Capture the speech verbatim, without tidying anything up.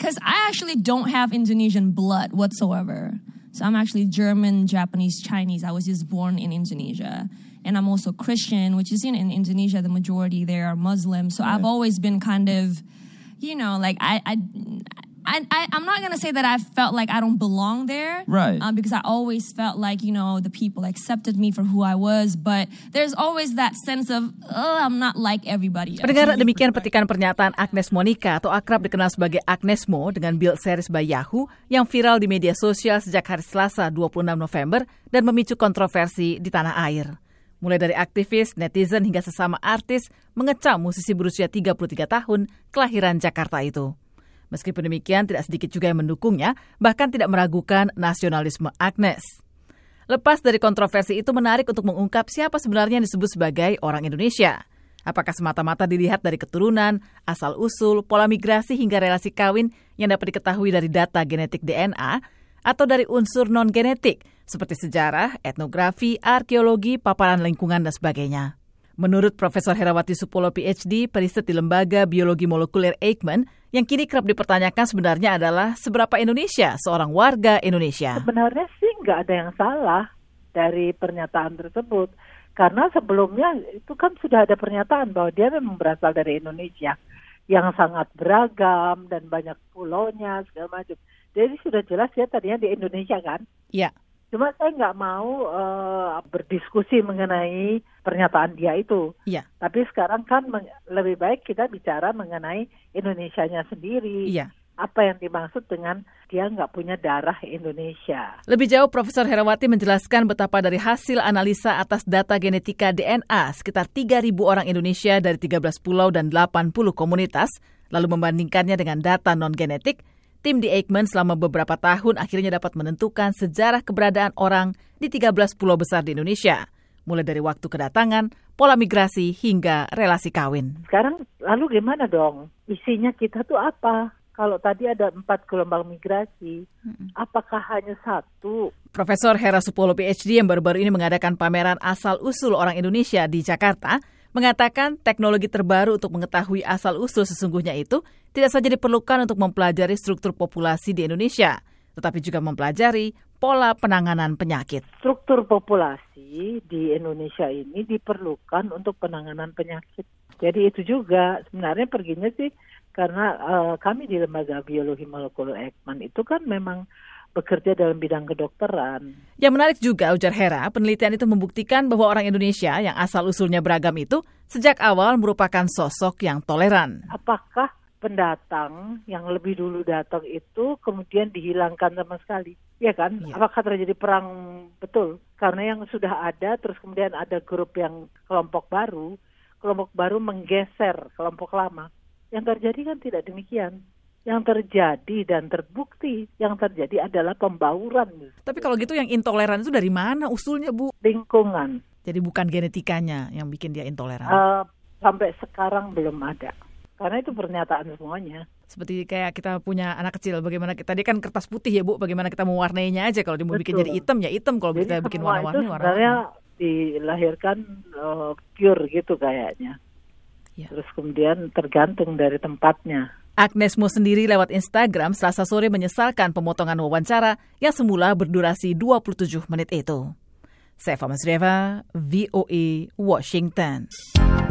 because I actually don't have Indonesian blood whatsoever. So I'm actually German, Japanese, Chinese. I was just born in Indonesia. And I'm also Christian, which is in, in Indonesia, the majority there are Muslims. So yeah. I've always been kind of, you know, like I... I I, I, I'm not going to say that I felt like I don't belong there. Right. Um, because I always felt like, you know, the people accepted me for who I was. But there's always that sense of, oh, I'm not like everybody else. Pendengar, demikian petikan pernyataan Agnes Monica atau akrab dikenal sebagai Agnes Mo dengan build series by Yahoo yang viral di media sosial sejak hari Selasa dua puluh enam November dan memicu kontroversi di tanah air. Mulai dari aktivis, netizen hingga sesama artis mengecam musisi berusia tiga puluh tiga tahun kelahiran Jakarta itu. Meskipun demikian, tidak sedikit juga yang mendukungnya, bahkan tidak meragukan nasionalisme Agnes. Lepas dari kontroversi itu menarik untuk mengungkap siapa sebenarnya yang disebut sebagai orang Indonesia. Apakah semata-mata dilihat dari keturunan, asal-usul, pola migrasi hingga relasi kawin yang dapat diketahui dari data genetik D N A, atau dari unsur non-genetik seperti sejarah, etnografi, arkeologi, paparan lingkungan, dan sebagainya. Menurut Profesor Herawati Supolo P H D, periset di Lembaga Biologi Molekuler Eijkman, yang kini kerap dipertanyakan sebenarnya adalah seberapa Indonesia seorang warga Indonesia. Sebenarnya sih nggak ada yang salah dari pernyataan tersebut. Karena sebelumnya itu kan sudah ada pernyataan bahwa dia memang berasal dari Indonesia yang sangat beragam dan banyak pulaunya segala macam. Jadi sudah jelas ya tadinya di Indonesia kan? Iya. Cuma saya nggak mau uh, berdiskusi mengenai pernyataan dia itu. Iya. Tapi sekarang kan meng- lebih baik kita bicara mengenai Indonesianya sendiri. Iya. Apa yang dimaksud dengan dia nggak punya darah Indonesia. Lebih jauh, Profesor Herawati menjelaskan betapa dari hasil analisa atas data genetika D N A sekitar tiga ribu orang Indonesia dari tiga belas pulau dan delapan puluh komunitas, lalu membandingkannya dengan data non-genetik, tim di Eijkman selama beberapa tahun akhirnya dapat menentukan sejarah keberadaan orang di tiga belas pulau besar di Indonesia, mulai dari waktu kedatangan, pola migrasi, hingga relasi kawin. Sekarang lalu gimana dong? Isinya kita tuh apa? Kalau tadi ada empat gelombang migrasi, apakah hanya satu? Profesor Hera Supolo P H D yang baru-baru ini mengadakan pameran asal-usul orang Indonesia di Jakarta, mengatakan teknologi terbaru untuk mengetahui asal-usul sesungguhnya itu tidak saja diperlukan untuk mempelajari struktur populasi di Indonesia, tetapi juga mempelajari pola penanganan penyakit. Struktur populasi di Indonesia ini diperlukan untuk penanganan penyakit. Jadi itu juga sebenarnya perginya sih karena uh, kami di Lembaga Biologi Molekuler Eijkman itu kan memang bekerja dalam bidang kedokteran. Yang menarik juga, ujar Hera, penelitian itu membuktikan bahwa orang Indonesia yang asal-usulnya beragam itu sejak awal merupakan sosok yang toleran. Apakah pendatang yang lebih dulu datang itu kemudian dihilangkan sama sekali? Ya kan? Ya. Apakah terjadi perang betul? Karena yang sudah ada, terus kemudian ada grup yang kelompok baru, kelompok baru menggeser kelompok lama. Yang terjadi kan tidak demikian. Yang terjadi dan terbukti yang terjadi adalah pembauran. Tapi kalau gitu yang intoleran itu dari mana usulnya, Bu? Lingkungan. Jadi bukan genetikanya yang bikin dia intoleran? Uh, sampai sekarang belum ada. Karena itu pernyataan semuanya. Seperti kayak kita punya anak kecil, bagaimana kita, tadi kan kertas putih ya Bu, bagaimana kita mewarnainya aja. Kalau dia mau bikin jadi hitam ya hitam, kalau kita bikin warna-warni warna. Sebenarnya dilahirkan uh, pure gitu kayaknya. Ya. Terus kemudian tergantung dari tempatnya. Agnes Mo sendiri lewat Instagram Selasa sore menyesalkan pemotongan wawancara yang semula berdurasi dua puluh tujuh menit itu. Saya Fama Sreva, V O A, Washington.